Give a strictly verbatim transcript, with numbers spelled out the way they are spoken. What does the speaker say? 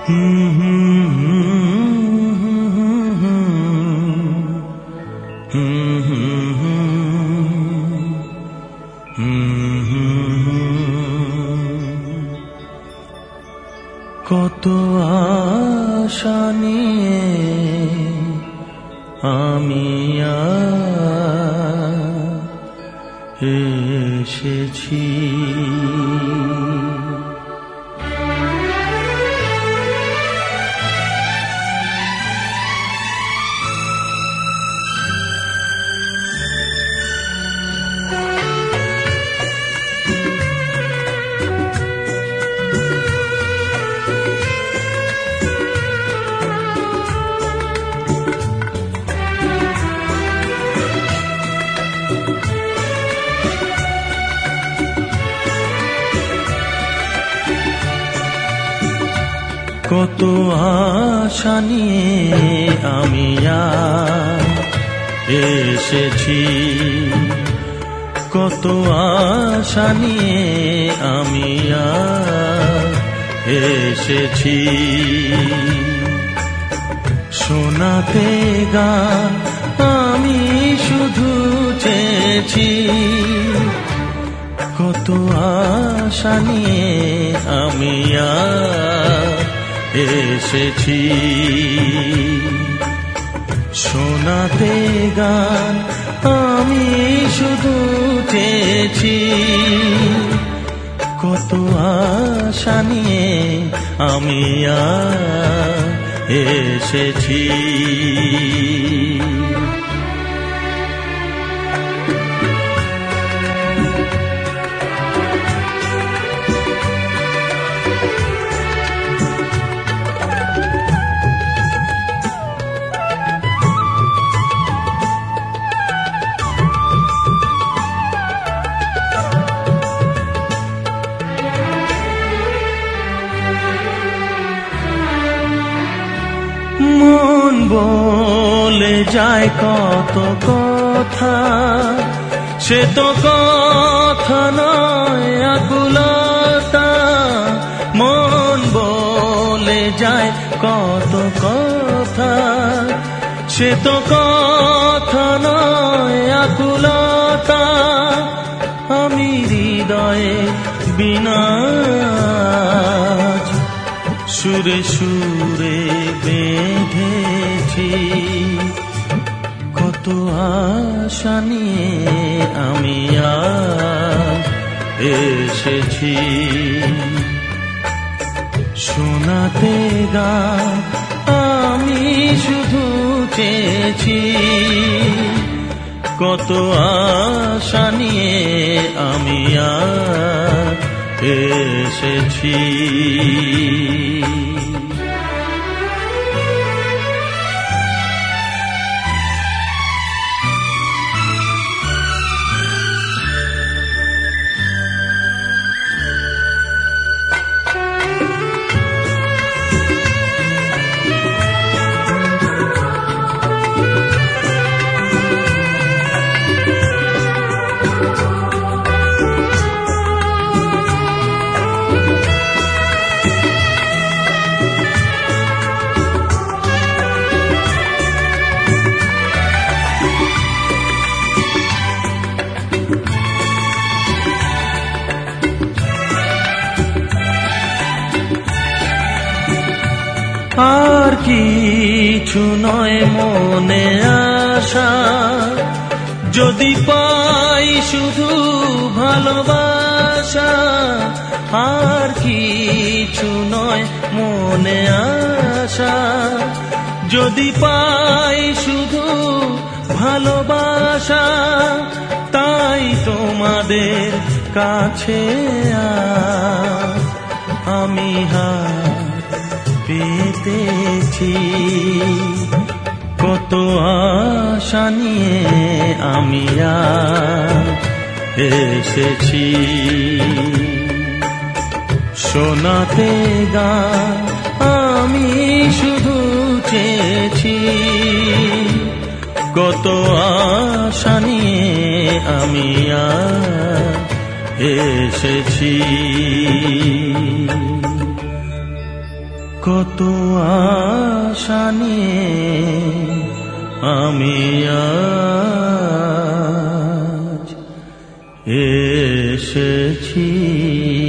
কত আশা নিয়ে আমি এসেছি, কত আশা নিয়ে আমি এসেছি, কত আশা নিয়ে আমি এসেছি, শোনাতে গান আমি শুধু চেয়েছি, কত আশা নিয়ে আমি এসেছি, শোনাতে গান আমি শুধু চেয়েছি, কত আশা নিয়ে আমি এসেছি। মন বলে যায় কত কথা, সে তো কথা নয় আকুলতা, মন বলে যায় কত কথা, সে তো কথা নয় আকুলতা, আমি হৃদয়ে বিনা সুরে সুরে বেঁধেছি, কত আশা নিয়ে আমি এসেছি, শোনাতে গান আমি শুধু চেয়েছি, কত আশা নিয়ে আমি এসেছি। আর কিছু নয় মনে আশা, যদি পাই শুধু ভালোবাসা, আর কিছু নয় মনে আশা, যদি পাই শুধু ভালোবাসা, তাই তোমাদের কাছে আমি হাত পেতেছি, কত আশা নিয়ে আমি এসেছি, শোনাতে গান আমি শুধু চেয়েছি, কত আশা নিয়ে আমি এসেছি, কত আশা নিয়ে আমি আজ এসেছি।